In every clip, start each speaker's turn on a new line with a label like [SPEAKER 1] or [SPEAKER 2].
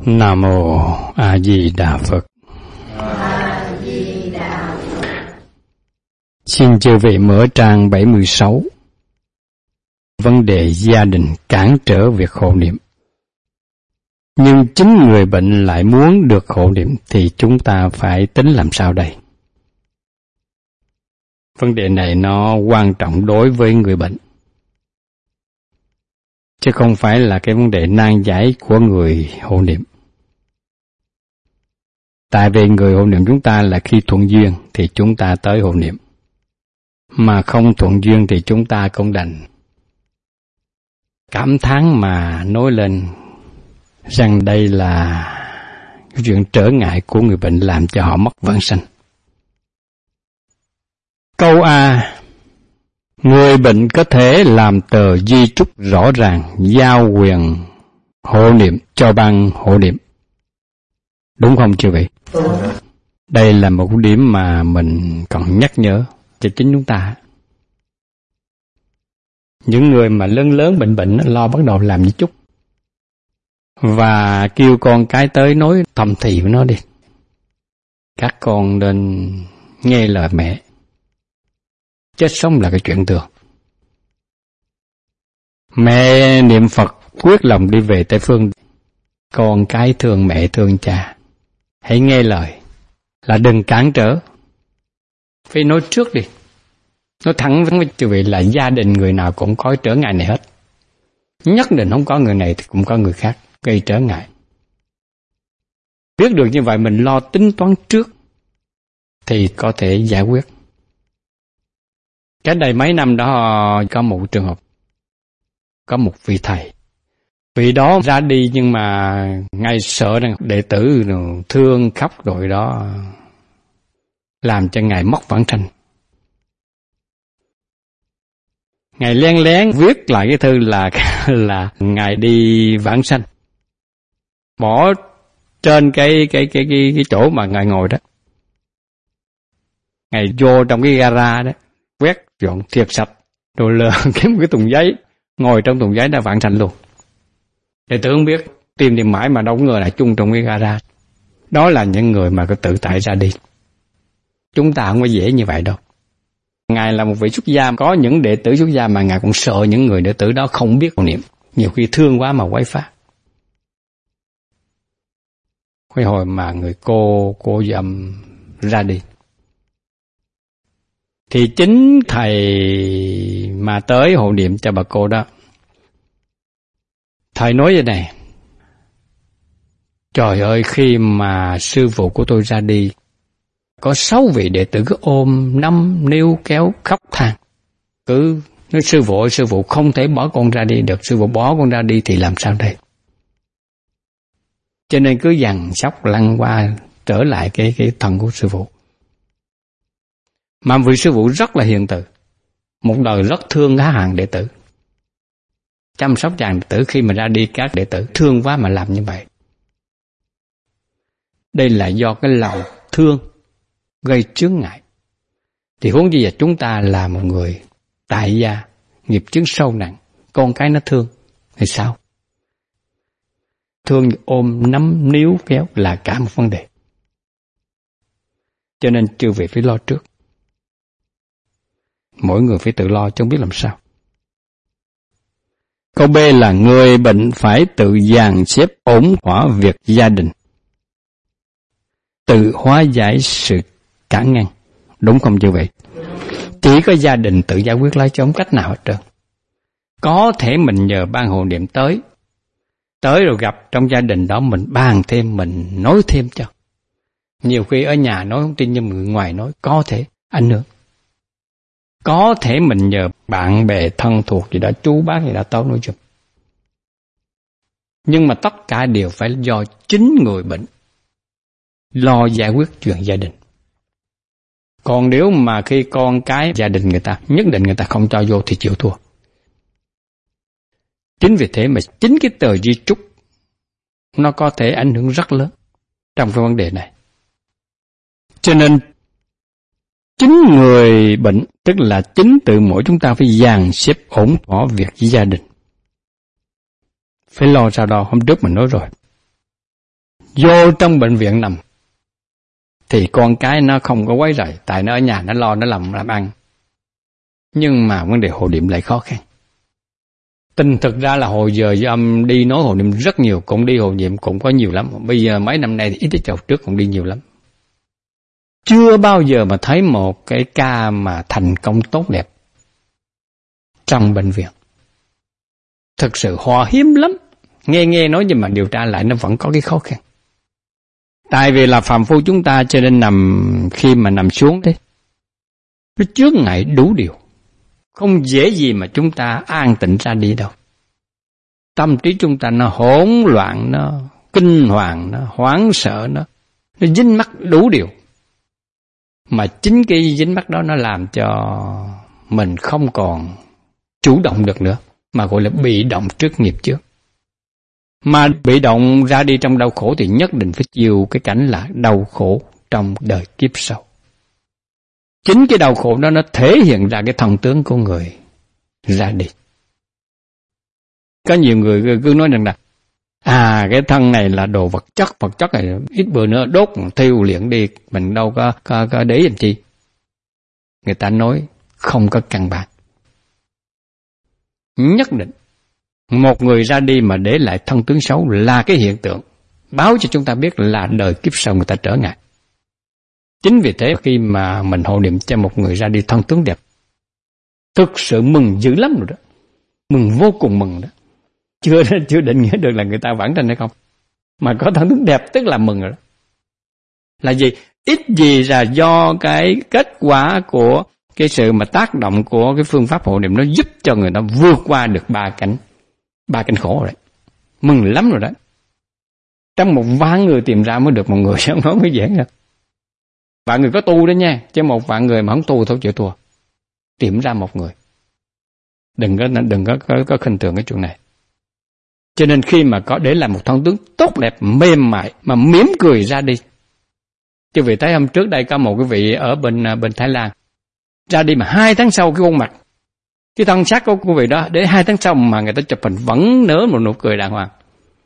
[SPEAKER 1] Nam Mô A Di Đà Phật. Xin chư vị mở trang 76. Vấn đề gia đình cản trở việc hộ niệm. Nhưng chính người bệnh lại muốn được hộ niệm thì chúng ta phải tính làm sao đây? Vấn đề này nó quan trọng đối với người bệnh, chứ không phải là cái vấn đề nan giải của người hộ niệm. Tại vì người hộ niệm chúng ta là khi thuận duyên thì chúng ta tới hộ niệm, mà không thuận duyên thì chúng ta cũng đành cảm thán mà nói lên rằng đây là cái chuyện trở ngại của người bệnh làm cho họ mất vãng sanh. Câu A. Người bệnh có thể làm tờ di chúc rõ ràng giao quyền hộ niệm cho ban hộ niệm. Đúng không chư vị? Đây là một điểm mà mình còn nhắc nhở cho chính chúng ta. Những người mà lớn bệnh lo bắt đầu làm di chúc và kêu con cái tới nói thầm thì với nó đi. Các con nên nghe lời mẹ. Chết sống là cái chuyện thường. Mẹ niệm Phật quyết lòng đi về Tây Phương. Con cái thương mẹ thương cha. Hãy nghe lời, là đừng cản trở. Phải nói trước đi. Nói thẳng với quý vị là gia đình người nào cũng có trở ngại này hết. Nhất định không có người này thì cũng có người khác gây trở ngại. Biết được như vậy mình lo tính toán trước thì có thể giải quyết. Cách đây mấy năm đó có một trường hợp, có một vị thầy. Vị đó ra đi nhưng mà Ngài sợ rằng đệ tử thương khóc rồi đó, làm cho Ngài mất vãng sanh. Ngài lén lén viết lại cái thư là Ngài đi vãng sanh, bỏ trên cái chỗ mà Ngài ngồi đó. Ngài vô trong cái gara đó, quét dọn thiệp sạch, rồi lờ kiếm cái thùng giấy, ngồi trong thùng giấy đã vãng sanh luôn. Đệ tử không biết, tìm mãi mà đâu có ngờ là chung trong cái gara. Đó là những người mà có tự tại ra đi. Chúng ta không có dễ như vậy đâu. Ngài là một vị xuất gia, có những đệ tử xuất gia mà Ngài cũng sợ những người đệ tử đó không biết hộ niệm. Nhiều khi thương quá mà quấy phá. Cái hồi mà người cô dâm ra đi, thì chính thầy mà tới hộ niệm cho bà cô đó, thầy nói vậy này: trời ơi, khi mà sư phụ của tôi ra đi, có 6 vị đệ tử cứ ôm nắm níu kéo khóc than. Cứ nói sư phụ không thể bỏ con ra đi được, sư phụ bỏ con ra đi thì làm sao đây? Cho nên cứ dằn sóc lăn qua trở lại cái thân của sư phụ. Mà vị sư phụ rất là hiền từ, một đời rất thương các hàng đệ tử, chăm sóc chàng đệ tử. Khi mà ra đi các đệ tử thương quá mà làm như vậy. Đây là do cái lòng thương gây chướng ngại. Thì huống chi là chúng ta là một người tại gia, nghiệp chướng sâu nặng, con cái nó thương thì sao? Thương ôm nắm níu kéo là cả một vấn đề. Cho nên chư vị phải lo trước. Mỗi người phải tự lo chứ không biết làm sao. Câu B là người bệnh phải tự dàn xếp ổn thỏa việc gia đình, tự hóa giải sự cản ngăn. Đúng không chư vị? Chỉ có gia đình tự giải quyết lấy chứ không cách nào hết trơn. Có thể mình nhờ ban hộ niệm tới rồi gặp trong gia đình đó, mình bàn thêm, mình nói thêm cho. Nhiều khi ở nhà nói không tin nhưng người ngoài nói có thể ảnh hưởng. Có thể mình nhờ bạn bè thân thuộc gì đó, chú bác gì đó tới nói chung. Nhưng mà tất cả đều phải do chính người bệnh lo giải quyết chuyện gia đình. Còn nếu mà khi con cái gia đình người ta, nhất định người ta không cho vô thì chịu thua. Chính vì thế mà chính cái tờ di chúc nó có thể ảnh hưởng rất lớn trong cái vấn đề này. Cho nên chính người bệnh, tức là chính tự mỗi chúng ta phải dàn xếp ổn thỏa việc với gia đình. Phải lo sao đó, hôm trước mình nói rồi. vô trong bệnh viện nằm, thì con cái nó không có quấy rầy, tại nó ở nhà nó lo nó làm ăn. Nhưng mà vấn đề hộ niệm lại khó khăn. Tình thực ra là hồi giờ âm đi nói hộ niệm rất nhiều, cũng đi hộ niệm cũng có nhiều lắm. Bây giờ mấy năm nay thì ít chầu trước cũng đi nhiều lắm. Chưa bao giờ mà thấy một cái ca mà thành công tốt đẹp trong bệnh viện. Thực sự họ hiếm lắm. Nghe nói nhưng mà điều tra lại nó vẫn có cái khó khăn. Tại vì là phàm phu chúng ta cho nên khi mà nằm xuống đấy, nó chướng ngại đủ điều. Không dễ gì mà chúng ta an tịnh ra đi đâu. Tâm trí chúng ta nó hỗn loạn, nó kinh hoàng, nó hoảng sợ, nó dính mắc đủ điều. Mà chính cái dính mắc đó nó làm cho mình không còn chủ động được nữa, mà gọi là bị động trước nghiệp trước. Mà bị động ra đi trong đau khổ thì nhất định phải chịu cái cảnh là đau khổ trong đời kiếp sau. Chính cái đau khổ đó nó thể hiện ra cái thân tướng của người ra đi. Có nhiều người cứ nói rằng là cái thân này là đồ vật chất này ít bữa nữa đốt thiêu liệng đi, mình đâu có để làm chi. Người ta nói không có căn bản. Nhất định một người ra đi mà để lại thân tướng xấu là cái hiện tượng báo cho chúng ta biết là đời kiếp sau người ta trở ngại. Chính vì thế khi mà mình hộ niệm cho một người ra đi thân tướng đẹp, thực sự mừng dữ lắm rồi đó. Mừng vô cùng mừng đó. Chưa định nghĩa được là người ta vãng sanh hay không. Mà có thân tướng đẹp tức là mừng rồi đó. Là gì? Ít gì là do cái kết quả của cái sự mà tác động của cái phương pháp hộ niệm nó giúp cho người ta vượt qua được ba cảnh khổ rồi đấy. Mừng lắm rồi đó. Trong một vạn người tìm ra mới được một người, không nói mới giảng ra. Vạn người có tu đó nha, chứ một vạn người mà không tu thôi chịu thua. Tìm ra một người. Đừng có khinh thường cái chuyện này. Cho nên khi mà có để làm một thân tướng tốt đẹp, mềm mại mà mỉm cười ra đi. Chứ vì thấy hôm trước đây có một cái vị ở bên Thái Lan ra đi mà 2 tháng sau cái khuôn mặt, cái thân xác của quý vị đó để 2 tháng sau mà người ta chụp hình vẫn nở một nụ cười đàng hoàng.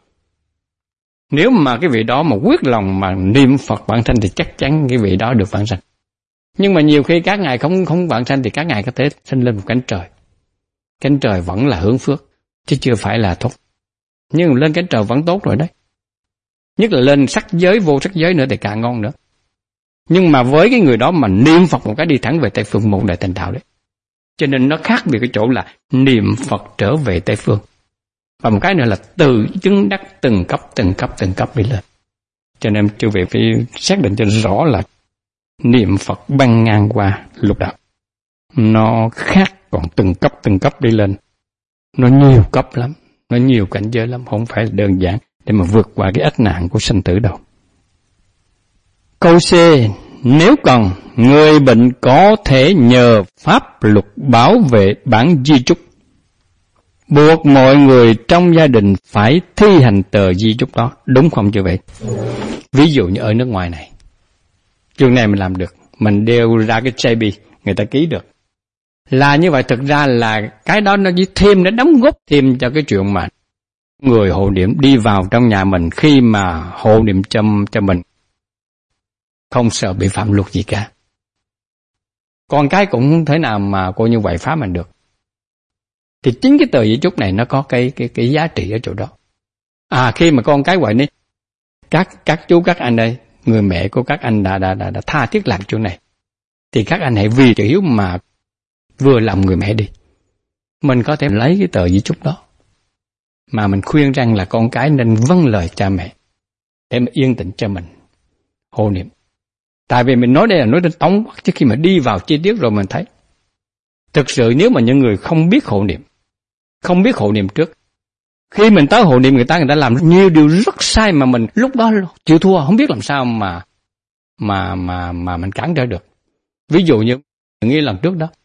[SPEAKER 1] Nếu mà cái vị đó mà quyết lòng mà niệm Phật vãng sanh thì chắc chắn cái vị đó được vãng sanh. Nhưng mà nhiều khi các ngài không vãng sanh thì các ngài có thể sinh lên một cánh trời. Cánh trời vẫn là hướng phước chứ chưa phải là tốt. Nhưng lên cánh trời vẫn tốt rồi đấy. Nhất là lên sắc giới, vô sắc giới nữa thì càng ngon nữa. Nhưng mà với cái người đó mà niệm Phật một cái đi thẳng về Tây Phương một đại thành đạo đấy. Cho nên nó khác biệt cái chỗ là niệm Phật trở về Tây Phương. Và một cái nữa là từ chứng đắc từng cấp đi lên. Cho nên chư vị phải xác định cho rõ là niệm Phật băng ngang qua lục đạo. Nó khác còn từng cấp đi lên. Nó nhiều cấp lắm, nó nhiều cảnh giới lắm, không phải đơn giản để mà vượt qua cái ách nạn của sanh tử đâu. Câu C. Nếu cần, người bệnh có thể nhờ pháp luật bảo vệ bản di chúc, buộc mọi người trong gia đình phải thi hành tờ di chúc đó, đúng không chứ vậy? Ví dụ như ở nước ngoài này, trường này mình làm được, mình đeo ra cái JB, người ta ký được. Là như vậy, thực ra là cái đó nó chỉ thêm, nó đóng góp thêm cho cái chuyện mà người hộ niệm đi vào trong nhà mình khi mà hộ niệm cho mình không sợ bị phạm luật gì cả. Còn cái cũng không thể nào mà cô như vậy phá mình được. Thì chính cái tờ di chúc này nó có cái giá trị ở chỗ đó. Khi mà con cái gọi đi, các chú các anh đây, người mẹ của các anh đã tha thiết làm chuyện này, thì các anh hãy vì chữ hiếu mà vừa lòng người mẹ đi. Mình có thể lấy cái tờ di chúc đó mà mình khuyên rằng là con cái nên vâng lời cha mẹ để mà yên tĩnh cho mình hộ niệm. Tại vì mình nói đây là nói đến tóm tắt, chứ khi mà đi vào chi tiết rồi mình thấy thực sự nếu mà những người không biết hộ niệm trước, khi mình tới hộ niệm người ta làm nhiều điều rất sai mà mình lúc đó chịu thua, không biết làm sao mà mình cản trở được. Ví dụ như nghĩ lần trước đó,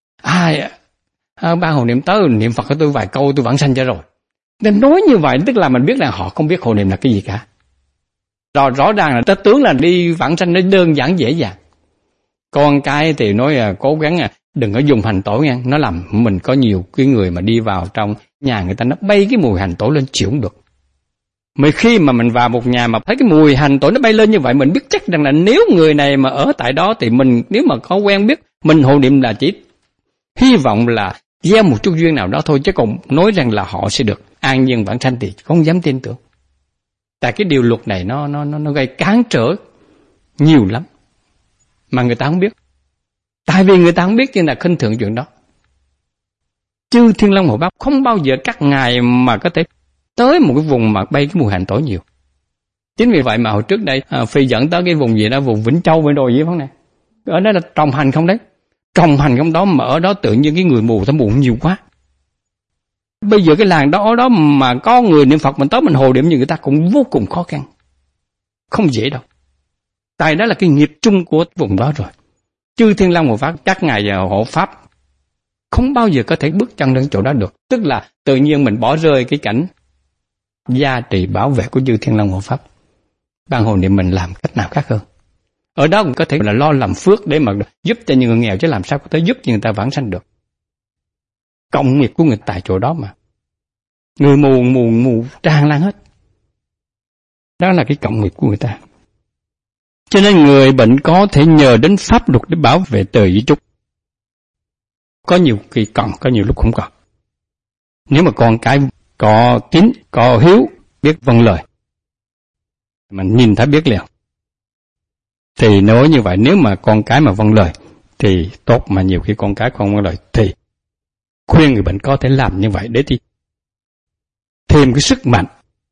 [SPEAKER 1] ban hộ niệm tới niệm Phật của tôi vài câu tôi vãng sanh cho rồi. Nên nói như vậy tức là mình biết là họ không biết hộ niệm là cái gì cả. Rồi rõ ràng là ta tướng là đi vãng sanh nó đơn giản dễ dàng. Con cái thì nói cố gắng đừng có dùng hành tỏi nha, nó làm mình có nhiều cái người mà đi vào trong nhà người ta nó bay cái mùi hành tỏi lên chịu không được. Mới khi mà mình vào một nhà mà thấy cái mùi hành tỏi nó bay lên như vậy, mình biết chắc rằng là nếu người này mà ở tại đó thì mình, nếu mà có quen biết, mình hộ niệm là chỉ hy vọng là gieo một chút duyên nào đó thôi, chứ còn nói rằng là họ sẽ được an nhiên vãng sanh thì không dám tin tưởng. Tại cái điều luật này nó gây cản trở nhiều lắm mà người ta không biết. Tại vì người ta không biết nên là khinh thường chuyện đó. Chư Thiên Long Hộ Pháp không bao giờ các ngài mà có thể tới một cái vùng mà bay cái mùi hành tỏi nhiều. Chính vì vậy mà hồi trước đây Phi dẫn tới cái vùng gì đó, vùng Vĩnh Châu bên đồi gì phải này. Ở đó là trồng hành không đấy. Trồng hành không đó mà ở đó tự nhiên cái người mù ta mù nhiều quá. Bây giờ cái làng đó ở đó mà có người niệm Phật mình tới mình hộ niệm như người ta cũng vô cùng khó khăn. Không dễ đâu. Tại đó là cái nghiệp chung của vùng đó rồi. Chư Thiên Long Hộ Pháp, các ngài hộ Pháp không bao giờ có thể bước chân đến chỗ đó được. Tức là tự nhiên mình bỏ rơi cái cảnh gia trì bảo vệ của Chư Thiên Long Hộ Pháp. Ban hộ niệm mình làm cách nào khác hơn. Ở đó cũng có thể là lo làm phước để mà giúp cho những người nghèo, chứ làm sao có thể giúp cho người ta vãng sanh được. Cộng nghiệp của người tại chỗ đó mà. Người mù tràn lan hết. Đó là cái cộng nghiệp của người ta. Cho nên người bệnh có thể nhờ đến pháp luật để bảo vệ tờ di chúc. Có nhiều khi còn, có nhiều lúc không còn. Nếu mà con cái có tín, có hiếu, biết vâng lời, mình nhìn thấy biết liền. Thì nói như vậy, nếu mà con cái mà vâng lời thì tốt, mà nhiều khi con cái không vâng lời thì khuyên người bệnh có thể làm như vậy để thì thêm cái sức mạnh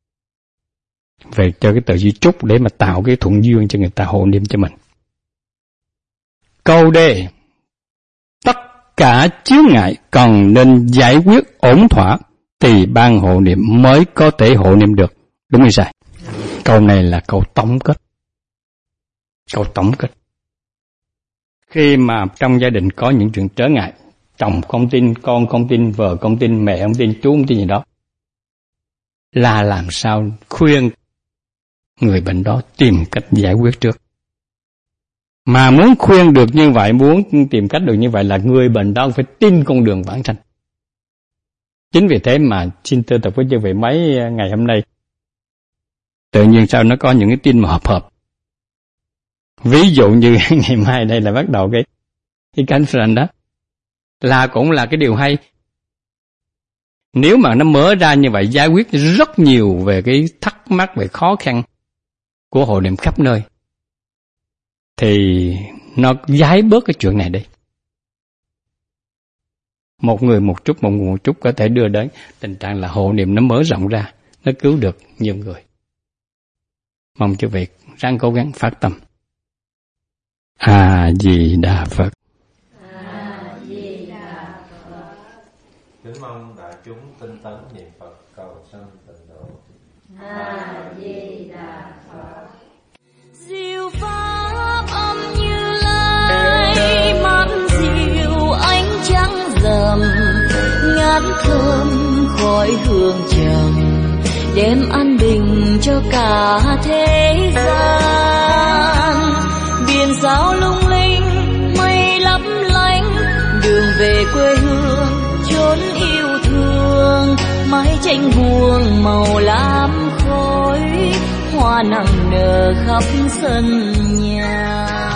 [SPEAKER 1] về cho cái tờ di chúc để mà tạo cái thuận duyên cho người ta hộ niệm cho mình. Câu D. Tất cả chướng ngại cần nên giải quyết ổn thỏa thì ban hộ niệm mới có thể hộ niệm được. Đúng hay sai? Câu này là câu tổng kết. Câu tổng kết. Khi mà trong gia đình có những chuyện trở ngại, chồng không tin, con không tin, vợ không tin, mẹ không tin, chú không tin gì đó, là làm sao khuyên người bệnh đó tìm cách giải quyết trước. Mà muốn khuyên được như vậy, muốn tìm cách được như vậy là người bệnh đó phải tin con đường vãng sanh. Chính vì thế mà xin thưa tập với chư vị mấy ngày hôm nay, tự nhiên sao nó có những cái tin mà hợp. Ví dụ như ngày mai đây là bắt đầu cái conference đó, là cũng là cái điều hay. Nếu mà nó mở ra như vậy, giải quyết rất nhiều về cái thắc mắc, về khó khăn của hộ niệm khắp nơi, thì nó giải bớt cái chuyện này đi. Một người một chút có thể đưa đến tình trạng là hộ niệm nó mở rộng ra, nó cứu được nhiều người. Mong chư vị ráng cố gắng phát tâm. A Di Đà Phật.
[SPEAKER 2] A Di Đà Phật.
[SPEAKER 3] Kính mong đại chúng tinh tấn niệm Phật cầu sanh tịnh độ.
[SPEAKER 2] A Di Đà Phật.
[SPEAKER 4] Diệu pháp âm Như Lai, mắt diệu ánh trắng rằm, ngát thơm khói hương trầm, đem an bình cho cả thế gian. Biển sao lung linh, mây lấp lánh, đường về quê hương chốn yêu thương. Mái tranh buông màu lam khói, hoa nặng nở khắp sân nhà.